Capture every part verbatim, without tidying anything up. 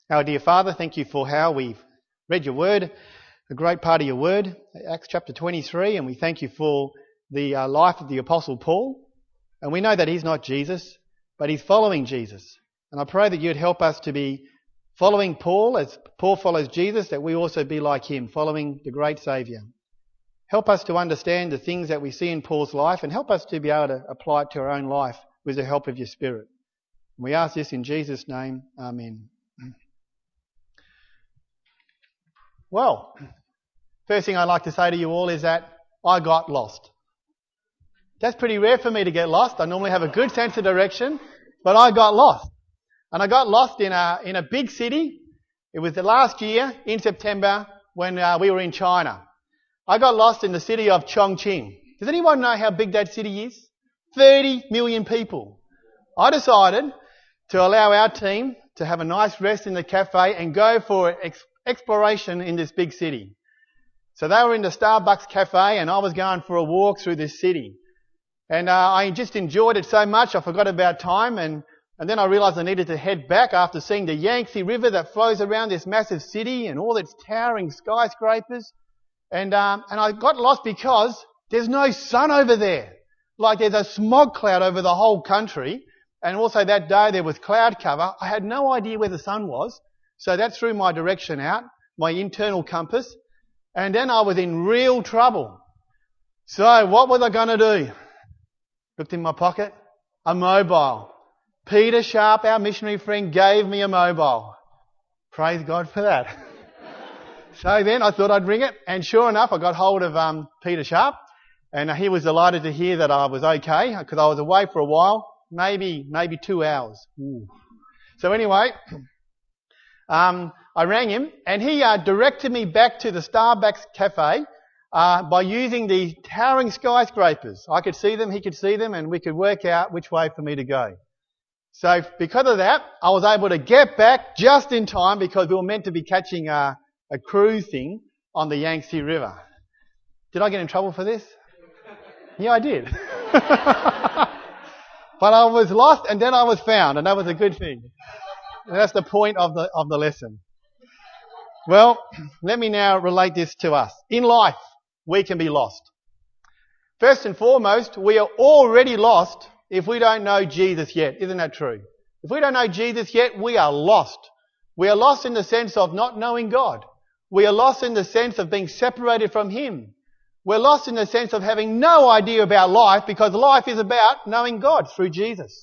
Our dear Father, thank you for how we've read your word, a great part of your word, Acts chapter twenty-three, and we thank you for the uh, life of the Apostle Paul. And we know that he's not Jesus, but he's following Jesus. And I pray that you'd help us to be following Paul as Paul follows Jesus, that we also be like him, following the great Saviour. Help us to understand the things that we see in Paul's life and help us to be able to apply it to our own life with the help of your Spirit. And we ask this in Jesus' name. Amen. Well, first thing I'd like to say to you all is that I got lost. That's pretty rare for me to get lost. I normally have a good sense of direction, but I got lost. And I got lost in a in a big city. It was the last year in September when uh, we were in China. I got lost in the city of Chongqing. Does anyone know how big that city is? thirty million people. I decided to allow our team to have a nice rest in the cafe and go for ex- exploration in this big city. So they were in the Starbucks cafe and I was going for a walk through this city. And uh, I just enjoyed it so much I forgot about time, and, and then I realised I needed to head back after seeing the Yangtze River that flows around this massive city and all its towering skyscrapers. And um, and I got lost because there's no sun over there. Like there's a smog cloud over the whole country. And also that day there was cloud cover. I had no idea where the sun was. So that threw my direction out, my internal compass. And then I was in real trouble. So what was I going to do? Looked in my pocket. A mobile. Peter Sharp, our missionary friend, gave me a mobile. Praise God for that. So then I thought I'd ring it. And sure enough, I got hold of um, Peter Sharp. And he was delighted to hear that I was okay because I was away for a while. Maybe, maybe two hours. Ooh. So anyway, um, I rang him and he uh, directed me back to the Starbucks cafe uh, by using the towering skyscrapers. I could see them, he could see them, and we could work out which way for me to go. So because of that, I was able to get back just in time because we were meant to be catching a, a cruise thing on the Yangtze River. Did I get in trouble for this? Yeah, I did. But I was lost and then I was found, and that was a good thing. And that's the point of the of the lesson. Well, let me now relate this to us. In life, we can be lost. First and foremost, we are already lost if we don't know Jesus yet. Isn't that true? If we don't know Jesus yet, we are lost. We are lost in the sense of not knowing God. We are lost in the sense of being separated from Him. We're lost in the sense of having no idea about life because life is about knowing God through Jesus.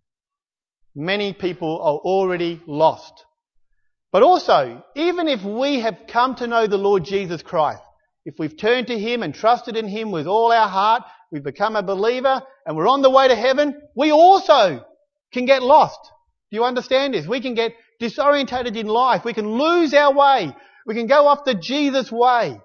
Many people are already lost. But also, even if we have come to know the Lord Jesus Christ, if we've turned to Him and trusted in Him with all our heart, we've become a believer and we're on the way to heaven, we also can get lost. Do you understand this? We can get disorientated in life. We can lose our way. We can go off the Jesus way.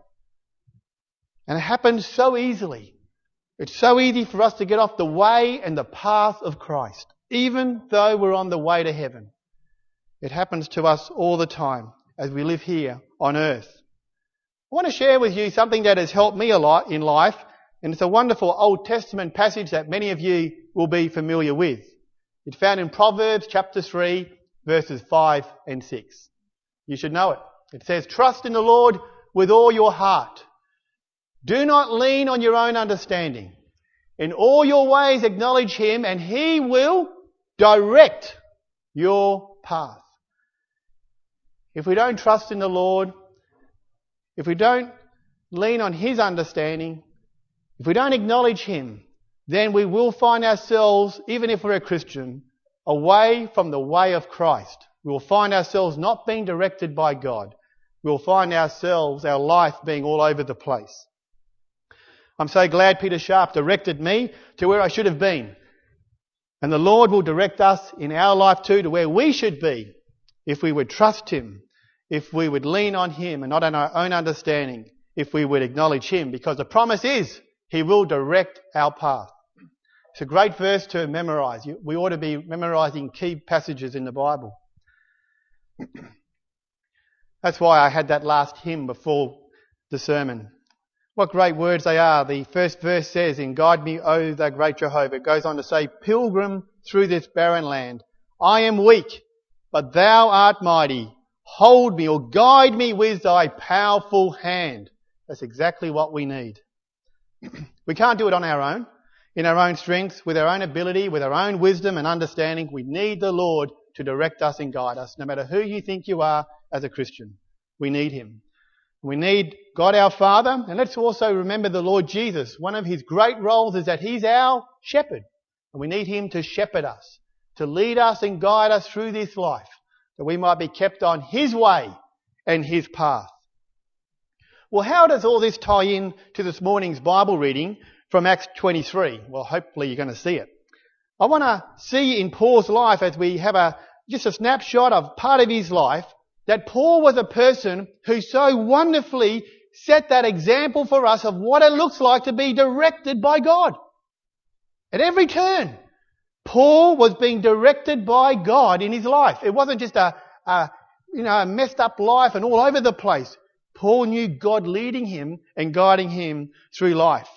And it happens so easily. It's so easy for us to get off the way and the path of Christ, even though we're on the way to heaven. It happens to us all the time as we live here on earth. I want to share with you something that has helped me a lot in life, and it's a wonderful Old Testament passage that many of you will be familiar with. It's found in Proverbs chapter three, verses five and six. You should know it. It says, "Trust in the Lord with all your heart. Do not lean on your own understanding. In all your ways acknowledge Him and He will direct your path." If we don't trust in the Lord, if we don't lean on His understanding, if we don't acknowledge Him, then we will find ourselves, even if we're a Christian, away from the way of Christ. We will find ourselves not being directed by God. We will find ourselves, our life, being all over the place. I'm so glad Peter Sharp directed me to where I should have been. And the Lord will direct us in our life too to where we should be if we would trust Him, if we would lean on Him and not on our own understanding, if we would acknowledge Him, because the promise is He will direct our path. It's a great verse to memorise. We ought to be memorising key passages in the Bible. That's why I had that last hymn before the sermon. What great words they are. The first verse says, "In guide me, O thou great Jehovah." It goes on to say, "Pilgrim through this barren land, I am weak, but thou art mighty. hold me or guide me with thy powerful hand. That's exactly what we need. We can't do it on our own, in our own strength, with our own ability, with our own wisdom and understanding. We need the Lord to direct us and guide us, no matter who you think you are as a Christian. We need him. We need God our Father, and let's also remember the Lord Jesus. One of his great roles is that he's our shepherd, and we need him to shepherd us, to lead us and guide us through this life, that we might be kept on his way and his path. Well, how does all this tie in to this morning's Bible reading from Acts twenty-three? Well, hopefully you're going to see it. I want to see in Paul's life, as we have a just a snapshot of part of his life, that Paul was a person who so wonderfully set that example for us of what it looks like to be directed by God. At every turn, Paul was being directed by God in his life. It wasn't just a, a you know, a messed up life and all over the place. Paul knew God leading him and guiding him through life.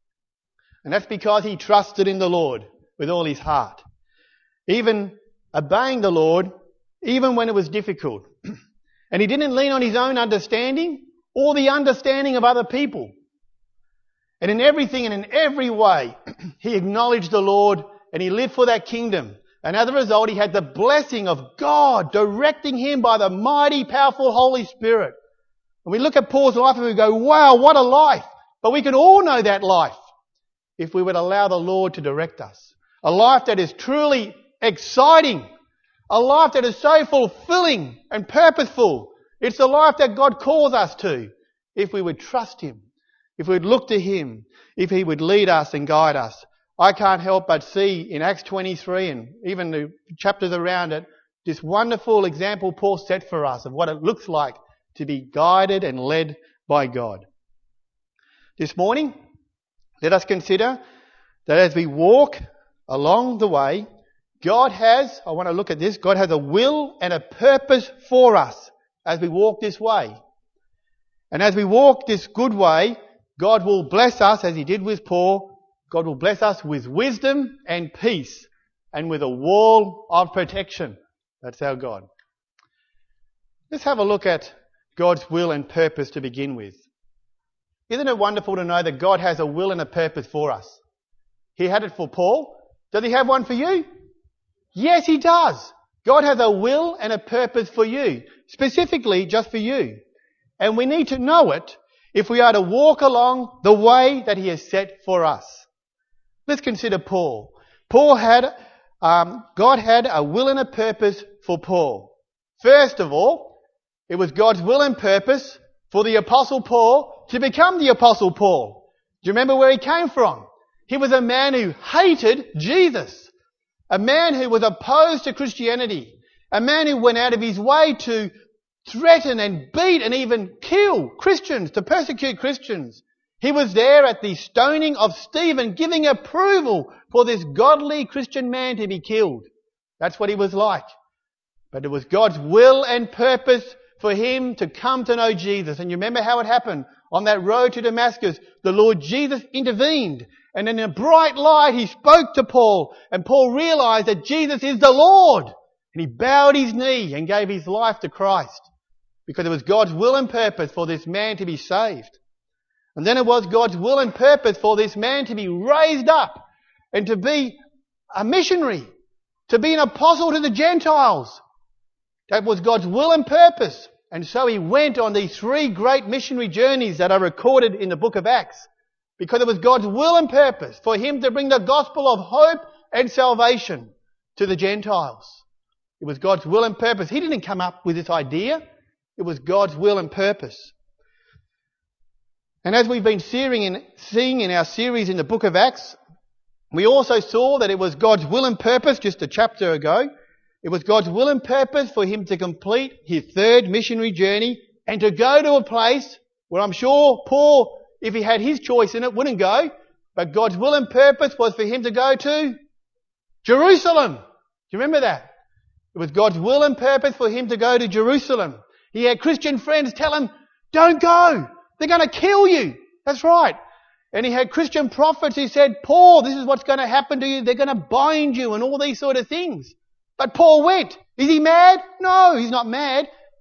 And that's because he trusted in the Lord with all his heart. Even obeying the Lord, even when it was difficult. And he didn't lean on his own understanding or the understanding of other people. And in everything and in every way, he acknowledged the Lord and he lived for that kingdom. And as a result, he had the blessing of God directing him by the mighty, powerful Holy Spirit. And we look at Paul's life and we go, wow, what a life. But we can all know that life if we would allow the Lord to direct us. A life that is truly exciting. A life that is so fulfilling and purposeful. It's the life that God calls us to if we would trust him, if we would look to him, if he would lead us and guide us. I can't help but see in Acts twenty-three and even the chapters around it, this wonderful example Paul set for us of what it looks like to be guided and led by God. This morning, let us consider that as we walk along the way, God has, I want to look at this, God has a will and a purpose for us as we walk this way. And as we walk this good way, God will bless us, as he did with Paul. God will bless us with wisdom and peace and with a wall of protection. That's our God. Let's have a look at God's will and purpose to begin with. Isn't it wonderful to know that God has a will and a purpose for us? He had it for Paul. Does he have one for you? Yes, he does. God has a will and a purpose for you, specifically just for you. And we need to know it if we are to walk along the way that he has set for us. Let's consider Paul. Paul had, um, God had a will and a purpose for Paul. First of all, it was God's will and purpose for the Apostle Paul to become the Apostle Paul. Do you remember where he came from? He was a man who hated Jesus. A man who was opposed to Christianity. A man who went out of his way to threaten and beat and even kill Christians, to persecute Christians. He was there at the stoning of Stephen, giving approval for this godly Christian man to be killed. That's what he was like. But it was God's will and purpose for him to come to know Jesus. And you remember how it happened? On that road to Damascus, the Lord Jesus intervened. And in a bright light, he spoke to Paul. And Paul realized that Jesus is the Lord. And he bowed his knee and gave his life to Christ. Because it was God's will and purpose for this man to be saved. And then it was God's will and purpose for this man to be raised up and to be a missionary, to be an apostle to the Gentiles. That was God's will and purpose. And so he went on these three great missionary journeys that are recorded in the book of Acts. Because it was God's will and purpose for him to bring the gospel of hope and salvation to the Gentiles. It was God's will and purpose. He didn't come up with this idea. It was God's will and purpose. And as we've been seeing in, seeing in our series in the book of Acts, we also saw that it was God's will and purpose just a chapter ago. It was God's will and purpose for him to complete his third missionary journey and to go to a place where I'm sure Paul, if he had his choice in it, wouldn't go. But God's will and purpose was for him to go to Jerusalem. Do you remember that? It was God's will and purpose for him to go to Jerusalem. He had Christian friends tell him, don't go. They're going to kill you. That's right. And he had Christian prophets who said, Paul, this is what's going to happen to you. They're going to bind you and all these sort of things. But Paul went. Is he mad? No, he's not mad.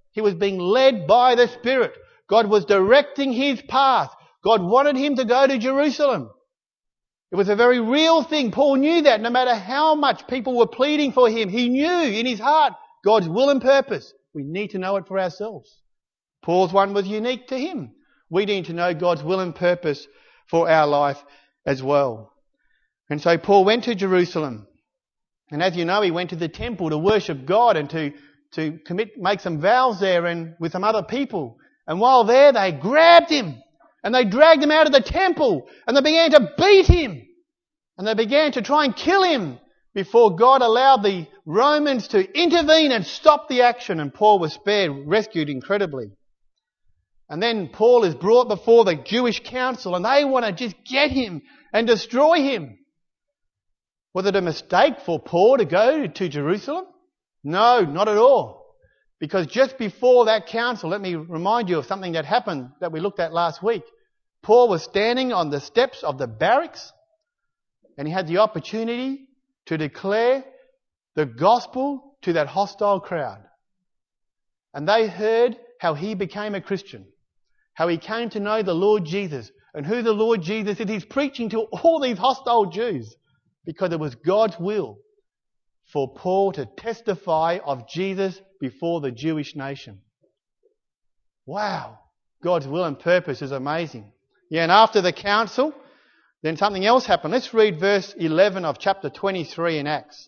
He was being led by the Spirit. God was directing his path. God wanted him to go to Jerusalem. It was a very real thing. Paul knew that no matter how much people were pleading for him, he knew in his heart God's will and purpose. We need to know it for ourselves. Paul's one was unique to him. We need to know God's will and purpose for our life as well. And so Paul went to Jerusalem. And as you know, he went to the temple to worship God and to, to commit, make some vows there and with some other people. And while there, they grabbed him and they dragged him out of the temple and they began to beat him and they began to try and kill him before God allowed the Romans to intervene and stop the action, and Paul was spared, rescued incredibly. And then Paul is brought before the Jewish council and they want to just get him and destroy him. Was it a mistake for Paul to go to Jerusalem? No, not at all. Because just before that council, let me remind you of something that happened that we looked at last week. Paul was standing on the steps of the barracks and he had the opportunity to declare the gospel to that hostile crowd. And they heard how he became a Christian, how he came to know the Lord Jesus and who the Lord Jesus is. He's preaching to all these hostile Jews because it was God's will for Paul to testify of Jesus before the Jewish nation. Wow. God's will and purpose is amazing. Yeah, and after the council, then something else happened. Let's read verse eleven of chapter twenty-three in Acts.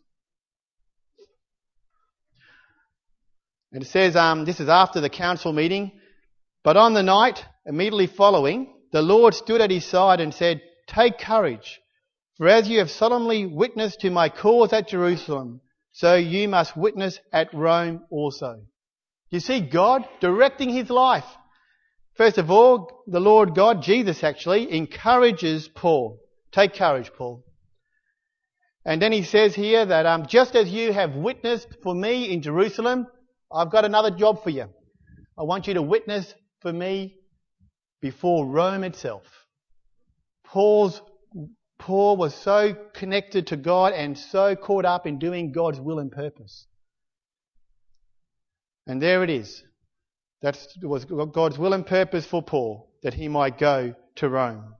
And it says, um, this is after the council meeting. But on the night immediately following, the Lord stood at his side and said, "Take courage, for as you have solemnly witnessed to my cause at Jerusalem, so you must witness at Rome also." You see God directing his life. First of all, the Lord God, Jesus actually, encourages Paul. Take courage, Paul. And then he says here that um, just as you have witnessed for me in Jerusalem, I've got another job for you. I want you to witness for me before Rome itself. Paul's Paul was so connected to God and so caught up in doing God's will and purpose. And there it is. That was God's will and purpose for Paul, that he might go to Rome.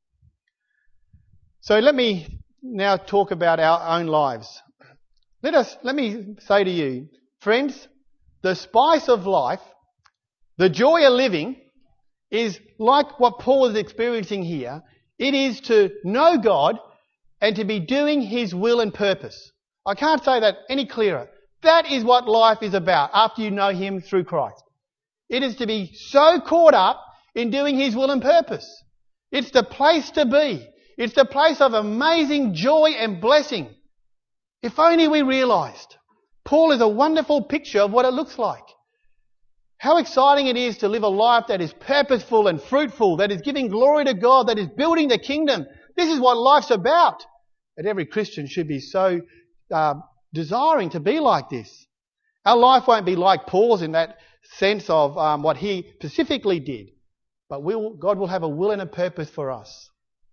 So let me now talk about our own lives. Let us, let me say to you, friends, the spice of life, the joy of living, is like what Paul is experiencing here. It is to know God and to be doing his will and purpose. I can't say that any clearer. That is what life is about after you know him through Christ. It is to be so caught up in doing his will and purpose. It's the place to be. It's the place of amazing joy and blessing. If only we realised. Paul is a wonderful picture of what it looks like. How exciting it is to live a life that is purposeful and fruitful, that is giving glory to God, that is building the kingdom. This is what life's about. And every Christian should be so uh, desiring to be like this. Our life won't be like Paul's in that sense of um, what he specifically did. But we'll, God will have a will and a purpose for us.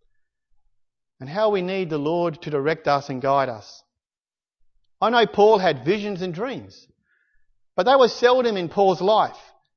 And how we need the Lord to direct us and guide us. I know Paul had visions and dreams. But they were seldom in Paul's life.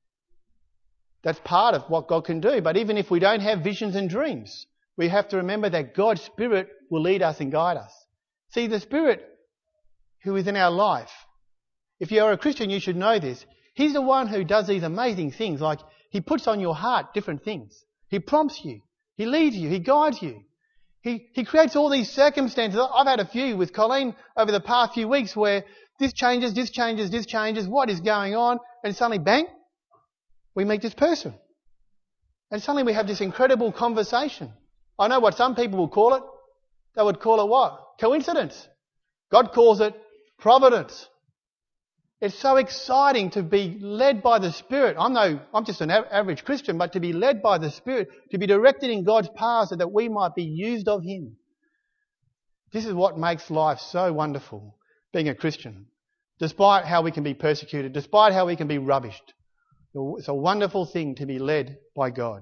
That's part of what God can do. But even if we don't have visions and dreams, we have to remember that God's Spirit will lead us and guide us. See, the Spirit who is in our life, if you are a Christian, you should know this. He's the one who does these amazing things, like he puts on your heart different things. He prompts you. He leads you. He guides you. He, he creates all these circumstances. I've had a few with Colleen over the past few weeks where this changes, this changes, this changes. What is going on? And suddenly, bang, we meet this person. And suddenly we have this incredible conversation. I know what some people will call it. They would call it what? Coincidence. God calls it providence. It's so exciting to be led by the Spirit. I'm no, I'm just an average Christian, but to be led by the Spirit, to be directed in God's path so that we might be used of Him. This is what makes life so wonderful, being a Christian. Despite how we can be persecuted, despite how we can be rubbished. It's a wonderful thing to be led by God.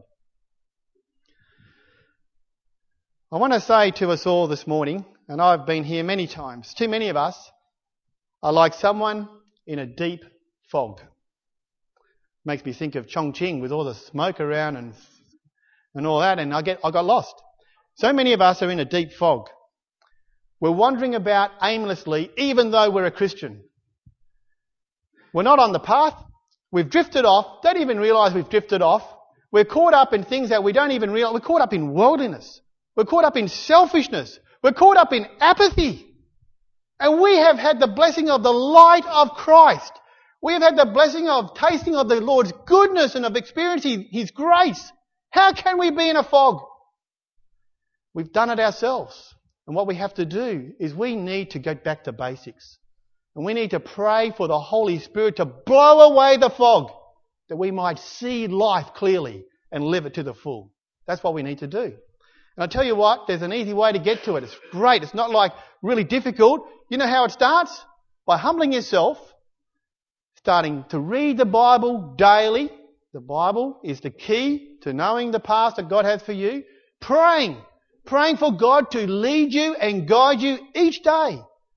I want to say to us all this morning, and I've been here many times, too many of us are like someone in a deep fog. Makes me think of Chongqing with all the smoke around and and all that, and I get I got lost. So many of us are in a deep fog. We're wandering about aimlessly, even though we're a Christian. We're not on the path. We've drifted off. Don't even realise we've drifted off. We're caught up in things that we don't even realise. We're caught up in worldliness. We're caught up in selfishness. We're caught up in apathy. And we have had the blessing of the light of Christ. We have had the blessing of tasting of the Lord's goodness and of experiencing His grace. How can we be in a fog? We've done it ourselves. And what we have to do is we need to get back to basics. And we need to pray for the Holy Spirit to blow away the fog, that we might see life clearly and live it to the full. That's what we need to do. And I'll tell you what, there's an easy way to get to it. It's great. It's not like really difficult. You know how it starts? By humbling yourself, starting to read the Bible daily. The Bible is the key to knowing the path that God has for you. Praying. Praying for God to lead you and guide you each day.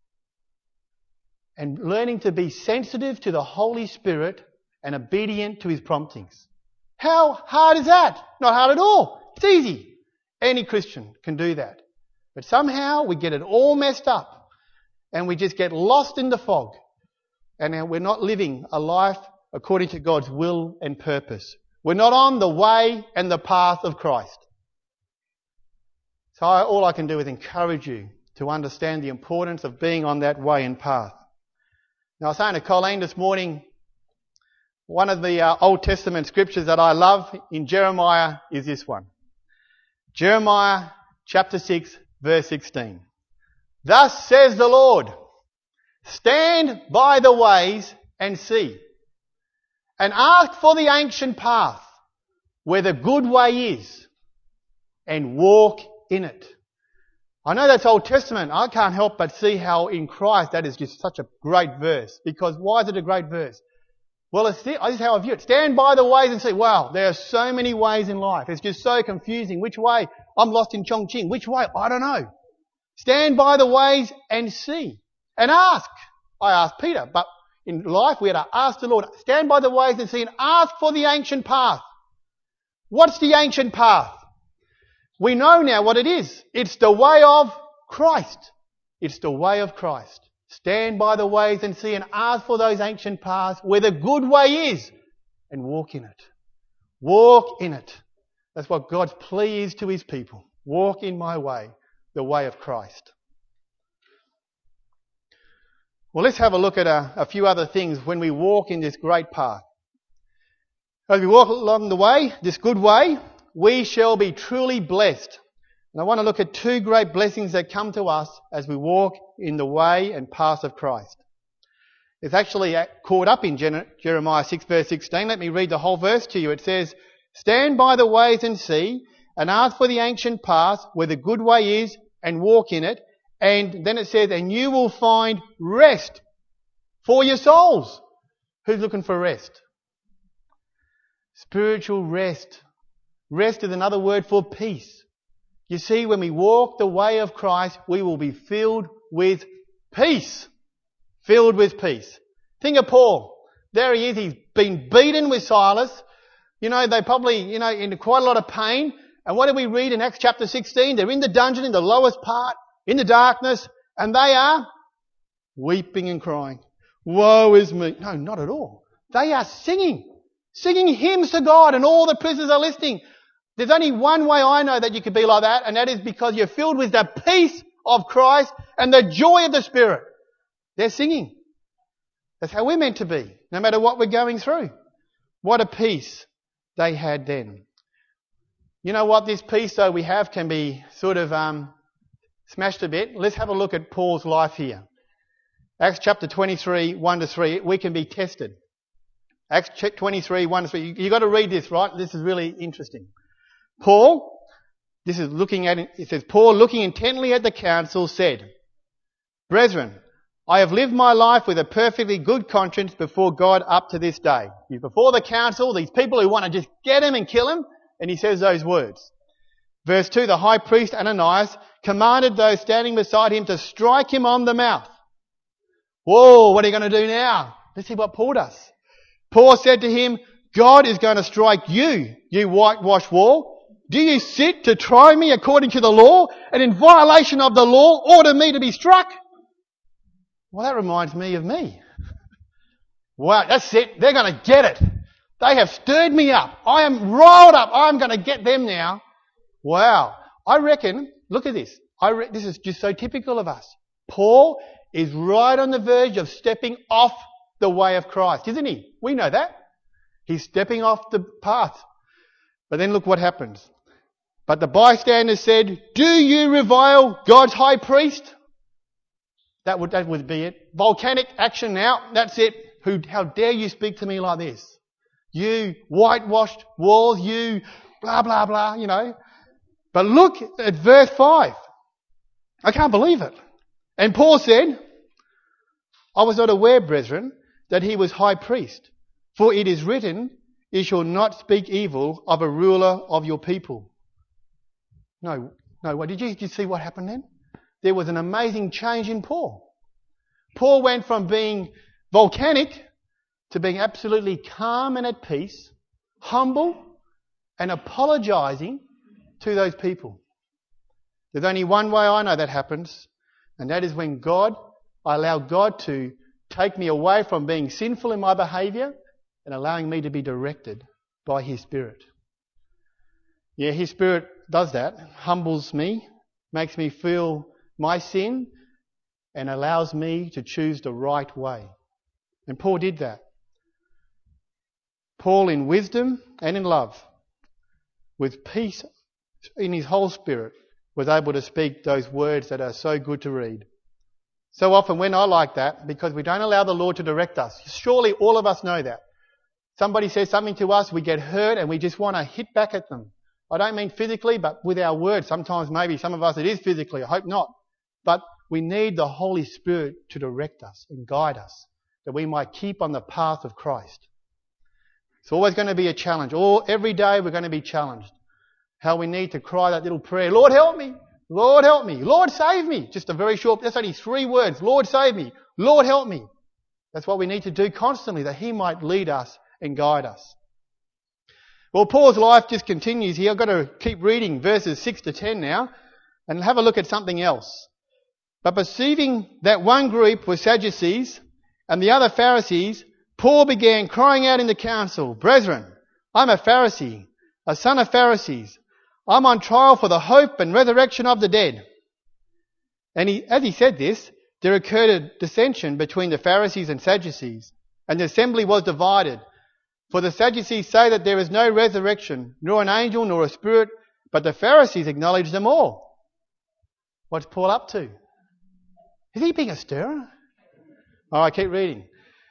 And learning to be sensitive to the Holy Spirit and obedient to His promptings. How hard is that? Not hard at all. It's easy. Any Christian can do that. But somehow we get it all messed up and we just get lost in the fog. And we're not living a life according to God's will and purpose. We're not on the way and the path of Christ. So I, all I can do is encourage you to understand the importance of being on that way and path. Now I was saying to Colleen this morning, one of the uh, Old Testament scriptures that I love in Jeremiah is this one. Jeremiah chapter six verse sixteen. Thus says the Lord, stand by the ways and see, and ask for the ancient path where the good way is, and walk in it. I know that's Old Testament. I can't help but see how in Christ that is just such a great verse. Because why is it a great verse? Well, it's this is how I view it. Stand by the ways and see. Wow, there are so many ways in life. It's just so confusing. Which way? I'm lost in Chongqing. Which way? I don't know. Stand by the ways and see. And ask. I asked Peter, but in life we had to ask the Lord. Stand by the ways and see and ask for the ancient path. What's the ancient path? We know now what it is. It's the way of Christ. It's the way of Christ. Stand by the ways and see and ask for those ancient paths where the good way is and walk in it. Walk in it. That's what God's plea is to His people. Walk in my way, the way of Christ. Well, let's have a look at a, a few other things when we walk in this great path. As we walk along the way, this good way, we shall be truly blessed. And I want to look at two great blessings that come to us as we walk in the way and path of Christ. It's actually caught up in Jeremiah six verse sixteen. Let me read the whole verse to you. It says, stand by the ways and see, and ask for the ancient path where the good way is, and walk in it. And then it says, and you will find rest for your souls. Who's looking for rest? Spiritual rest. Rest is another word for peace. You see, when we walk the way of Christ, we will be filled with peace. Filled with peace. Think of Paul. There he is. He's been beaten with Silas. You know, they probably, you know, in quite a lot of pain. And what do we read in Acts chapter sixteen? They're in the dungeon, in the lowest part, in the darkness, and they are weeping and crying. Woe is me. No, not at all. They are singing. Singing hymns to God, and all the prisoners are listening. There's only one way I know that you could be like that, and that is because you're filled with the peace of Christ and the joy of the Spirit. They're singing. That's how we're meant to be, no matter what we're going through. What a peace they had then. You know what? This peace, though, we have can be sort of um, smashed a bit. Let's have a look at Paul's life here. Acts chapter twenty-three, one to three. We can be tested. Acts twenty-three, one to three. You've got to read this, right? This is really interesting. Paul, this is looking at, it says, Paul, looking intently at the council, said, brethren, I have lived my life with a perfectly good conscience before God up to this day. He's before the council, these people who want to just get him and kill him, and he says those words. Verse two, the high priest Ananias commanded those standing beside him to strike him on the mouth. Whoa, what are you going to do now? Let's see what Paul does. Paul said to him, God is going to strike you, you whitewashed wall. Do you sit to try me according to the law, and in violation of the law order me to be struck? Well, that reminds me of me. Wow, that's it. They're going to get it. They have stirred me up. I am riled up. I'm going to get them now. Wow. I reckon, look at this. I re- this is just so typical of us. Paul is right on the verge of stepping off the way of Christ, isn't he? We know that. He's stepping off the path. But then look what happens. But the bystanders said, do you revile God's high priest? That would, that would be it. Volcanic action now. That's it. Who, how dare you speak to me like this? You whitewashed walls, you blah, blah, blah, you know. But look at verse five. I can't believe it. And Paul said, I was not aware, brethren, that he was high priest. For it is written, you shall not speak evil of a ruler of your people. No, no, what, did you, did you see what happened then? There was an amazing change in Paul. Paul went from being volcanic to being absolutely calm and at peace, humble and apologising to those people. There's only one way I know that happens, and that is when God, I allow God to take me away from being sinful in my behaviour and allowing me to be directed by His Spirit. Yeah, His Spirit does that, humbles me, makes me feel my sin and allows me to choose the right way. And Paul did that. Paul, in wisdom and in love, with peace in his whole spirit, was able to speak those words that are so good to read. So often we're not like that because we don't allow the Lord to direct us. Surely all of us know that. Somebody says something to us, we get hurt and we just want to hit back at them. I don't mean physically, but with our words. Sometimes maybe some of us it is physically. I hope not. But we need the Holy Spirit to direct us and guide us, that we might keep on the path of Christ. It's always going to be a challenge. All, every day we're going to be challenged. How we need to cry that little prayer, Lord help me, Lord help me, Lord save me. Just a very short, that's only three words. Lord save me, Lord help me. That's what we need to do constantly, that He might lead us and guide us. Well, Paul's life just continues here. I've got to keep reading verses six to ten now and have a look at something else. But perceiving that one group were Sadducees and the other Pharisees, Paul began crying out in the council, Brethren, I'm a Pharisee, a son of Pharisees. I'm on trial for the hope and resurrection of the dead. And he, as he said this, there occurred a dissension between the Pharisees and Sadducees, and the assembly was divided. For the Sadducees say that there is no resurrection, nor an angel, nor a spirit, but the Pharisees acknowledge them all. What's Paul up to? Is he being a stirrer? All right, keep reading.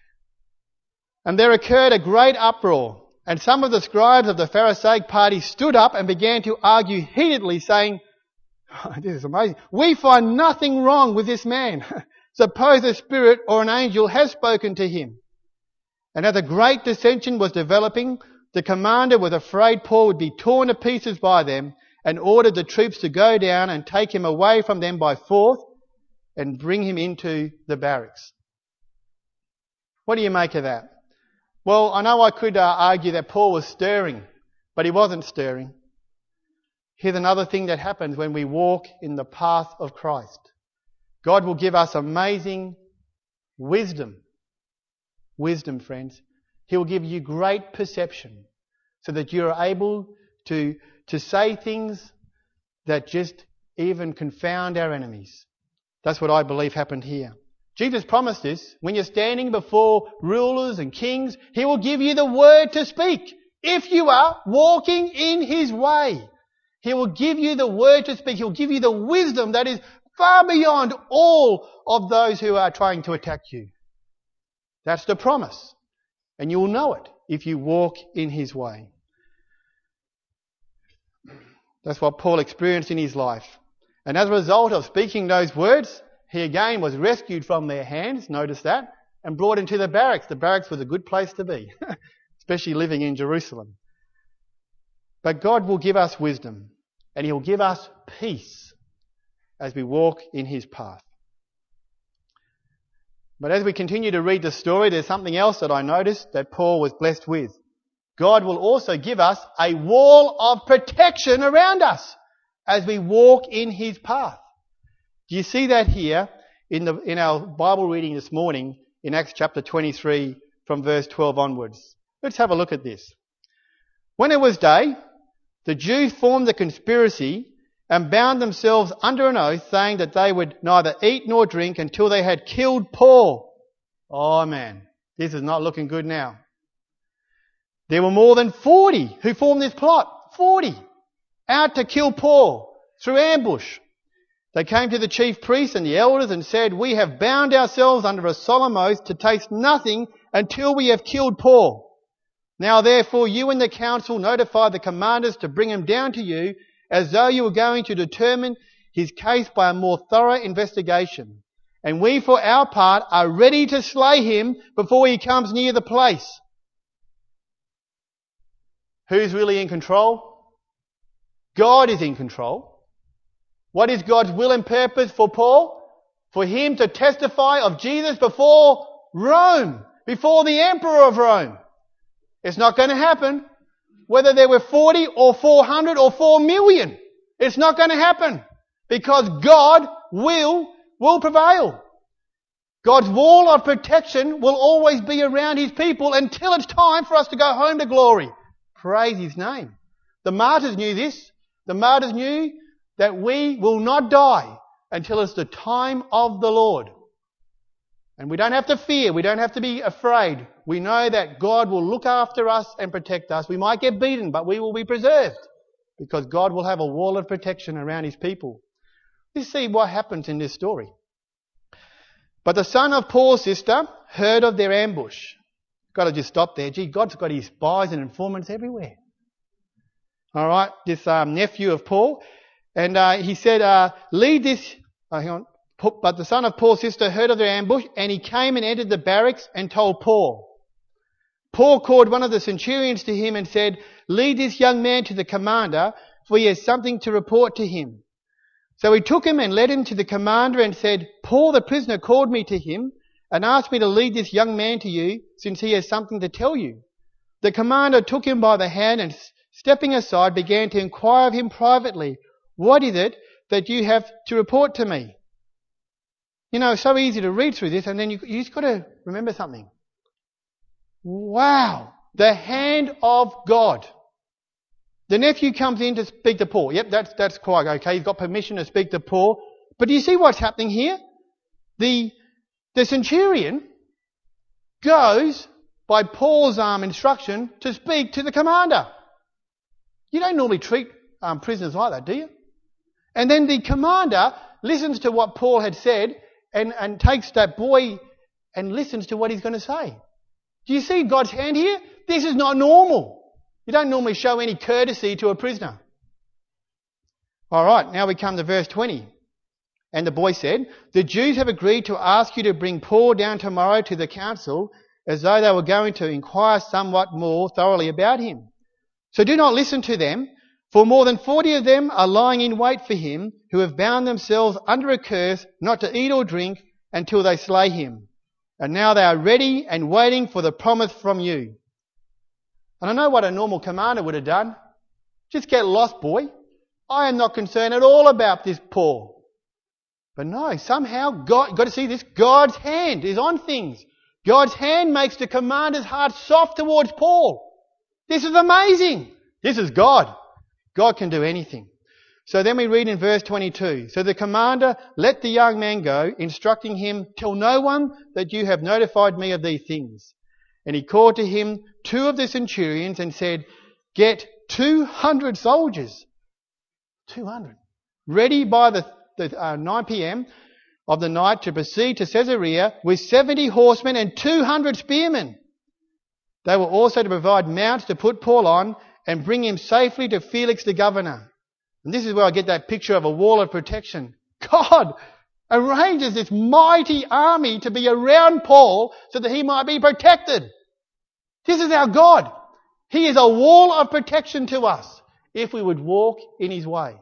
And there occurred a great uproar, and some of the scribes of the Pharisaic party stood up and began to argue heatedly, saying, oh, this is amazing, we find nothing wrong with this man. Suppose a spirit or an angel has spoken to him. And as a great dissension was developing, the commander was afraid Paul would be torn to pieces by them and ordered the troops to go down and take him away from them by force and bring him into the barracks. What do you make of that? Well, I know I could uh, argue that Paul was stirring, but he wasn't stirring. Here's another thing that happens when we walk in the path of Christ. God will give us amazing wisdom. Wisdom, friends. He will give you great perception so that you're able to, to say things that just even confound our enemies. That's what I believe happened here. Jesus promised this. When you're standing before rulers and kings, He will give you the word to speak. If you are walking in His way, He will give you the word to speak. He'll give you the wisdom that is far beyond all of those who are trying to attack you. That's the promise. And you will know it if you walk in His way. That's what Paul experienced in his life. And as a result of speaking those words, he again was rescued from their hands, notice that, and brought into the barracks. The barracks was a good place to be, especially living in Jerusalem. But God will give us wisdom, and He'll give us peace as we walk in His path. But as we continue to read the story, there's something else that I noticed that Paul was blessed with. God will also give us a wall of protection around us as we walk in His path. Do you see that here in the in our Bible reading this morning in Acts chapter twenty-three from verse twelve onwards? Let's have a look at this. When it was day, the Jews formed a conspiracy and bound themselves under an oath, saying that they would neither eat nor drink until they had killed Paul. Oh man, this is not looking good now. There were more than forty who formed this plot. forty. Out to kill Paul through ambush. They came to the chief priests and the elders and said, "We have bound ourselves under a solemn oath to taste nothing until we have killed Paul. Now therefore you and the council notify the commanders to bring him down to you, as though you were going to determine his case by a more thorough investigation. And we for our part are ready to slay him before he comes near the place." Who's really in control? God is in control. What is God's will and purpose for Paul? For him to testify of Jesus before Rome, before the emperor of Rome. It's not going to happen. Whether there were forty or four hundred or four million, it's not going to happen. Because God will, will prevail. God's wall of protection will always be around His people until it's time for us to go home to glory. Praise His name. The martyrs knew this. The martyrs knew that we will not die until it's the time of the Lord. And we don't have to fear. We don't have to be afraid. We know that God will look after us and protect us. We might get beaten, but we will be preserved because God will have a wall of protection around His people. Let's see what happens in this story. But the son of Paul's sister heard of their ambush. Got to just stop there. Gee, God's got His spies and informants everywhere. All right, this um, nephew of Paul. And uh, he said, uh, lead this... Oh, hang on. But the son of Paul's sister heard of their ambush, and he came and entered the barracks and told Paul. Paul called one of the centurions to him and said, "Lead this young man to the commander, for he has something to report to him." So he took him and led him to the commander and said, "Paul the prisoner called me to him and asked me to lead this young man to you, since he has something to tell you." The commander took him by the hand and, stepping aside, began to inquire of him privately, "What is it that you have to report to me?" You know, it's so easy to read through this, and then you, you just got to remember something. Wow! The hand of God. The nephew comes in to speak to Paul. Yep, that's that's quite okay. He's got permission to speak to Paul. But do you see what's happening here? The the centurion goes by Paul's um, instruction to speak to the commander. You don't normally treat um, prisoners like that, do you? And then the commander listens to what Paul had said and, and takes that boy and listens to what he's going to say. Do you see God's hand here? This is not normal. You don't normally show any courtesy to a prisoner. All right, now we come to verse twenty. And the boy said, "The Jews have agreed to ask you to bring Paul down tomorrow to the council, as though they were going to inquire somewhat more thoroughly about him. So do not listen to them, for more than forty of them are lying in wait for him, who have bound themselves under a curse not to eat or drink until they slay him. And now they are ready and waiting for the promise from you." And I know what a normal commander would have done. Just get lost, boy. I am not concerned at all about this Paul. But no, somehow God, got to see this, God's hand is on things. God's hand makes the commander's heart soft towards Paul. This is amazing. This is God. God can do anything. So then we read in verse twenty-two. So the commander let the young man go, instructing him, "Tell no one that you have notified me of these things." And he called to him two of the centurions and said, "Get two hundred soldiers." two hundred. Ready by the, the uh, nine p.m. of the night to proceed to Caesarea with seventy horsemen and two hundred spearmen. They were also to provide mounts to put Paul on and bring him safely to Felix the governor. And this is where I get that picture of a wall of protection. God arranges this mighty army to be around Paul so that he might be protected. This is our God. He is a wall of protection to us if we would walk in His way.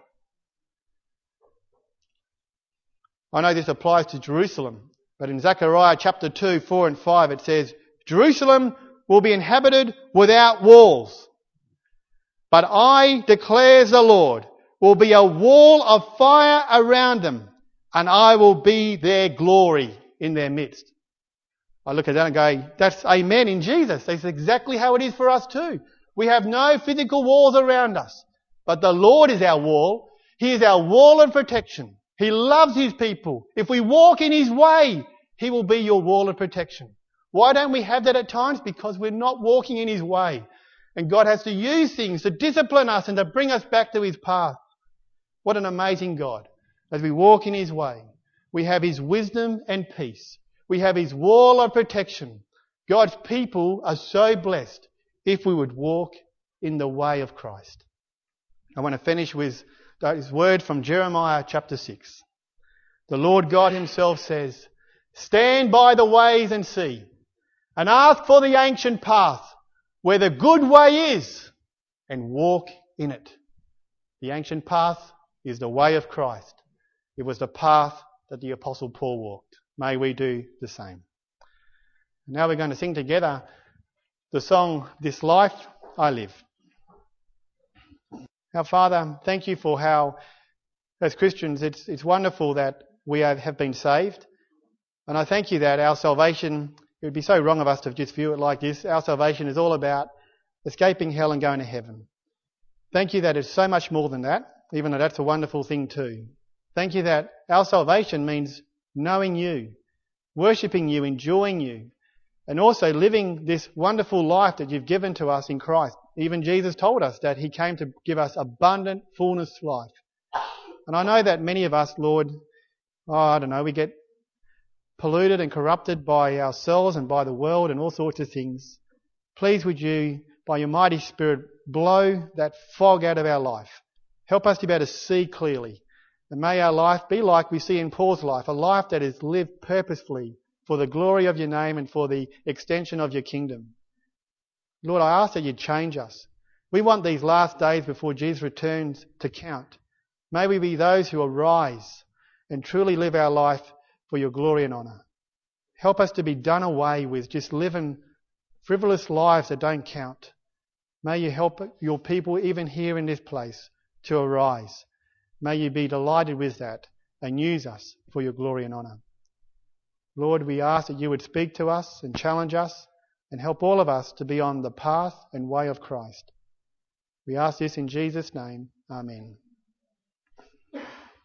I know this applies to Jerusalem, but in Zechariah chapter two, four and five it says, "Jerusalem will be inhabited without walls. But I, declares the Lord, will be a wall of fire around them, and I will be their glory in their midst. I look at that and go, that's amen in Jesus. That's exactly how it is for us too. We have no physical walls around us, but the Lord is our wall. He is our wall of protection. He loves His people. If we walk in His way, He will be your wall of protection. Why don't we have that at times? Because we're not walking in His way. And God has to use things to discipline us and to bring us back to His path. What an amazing God. As we walk in His way, we have His wisdom and peace. We have His wall of protection. God's people are so blessed if we would walk in the way of Christ. I want to finish with this word from Jeremiah chapter six. The Lord God Himself says, stand by the ways and see, and ask for the ancient path where the good way is, and walk in it. The ancient path is the way of Christ. It was the path that the Apostle Paul walked. May we do the same. Now we're going to sing together the song, This Life I Live. Our Father, thank You for how, as Christians, it's, it's wonderful that we have, have been saved. And I thank You that our salvation, it would be so wrong of us to just view it like this. Our salvation is all about escaping hell and going to heaven. Thank You that it's so much more than that, even though that's a wonderful thing too. Thank You that our salvation means knowing You, worshipping You, enjoying You, and also living this wonderful life that You've given to us in Christ. Even Jesus told us that He came to give us abundant fullness life. And I know that many of us, Lord, oh, I don't know, we get polluted and corrupted by ourselves and by the world and all sorts of things. Please would You, by Your mighty Spirit, blow that fog out of our life. Help us to be able to see clearly. And may our life be like we see in Paul's life, a life that is lived purposefully for the glory of Your name and for the extension of Your kingdom. Lord, I ask that You change us. We want these last days before Jesus returns to count. May we be those who arise and truly live our life for Your glory and honour. Help us to be done away with just living frivolous lives that don't count. May You help Your people, even here in this place, to arise. May You be delighted with that and use us for Your glory and honour. Lord, we ask that You would speak to us and challenge us and help all of us to be on the path and way of Christ. We ask this in Jesus' name. Amen.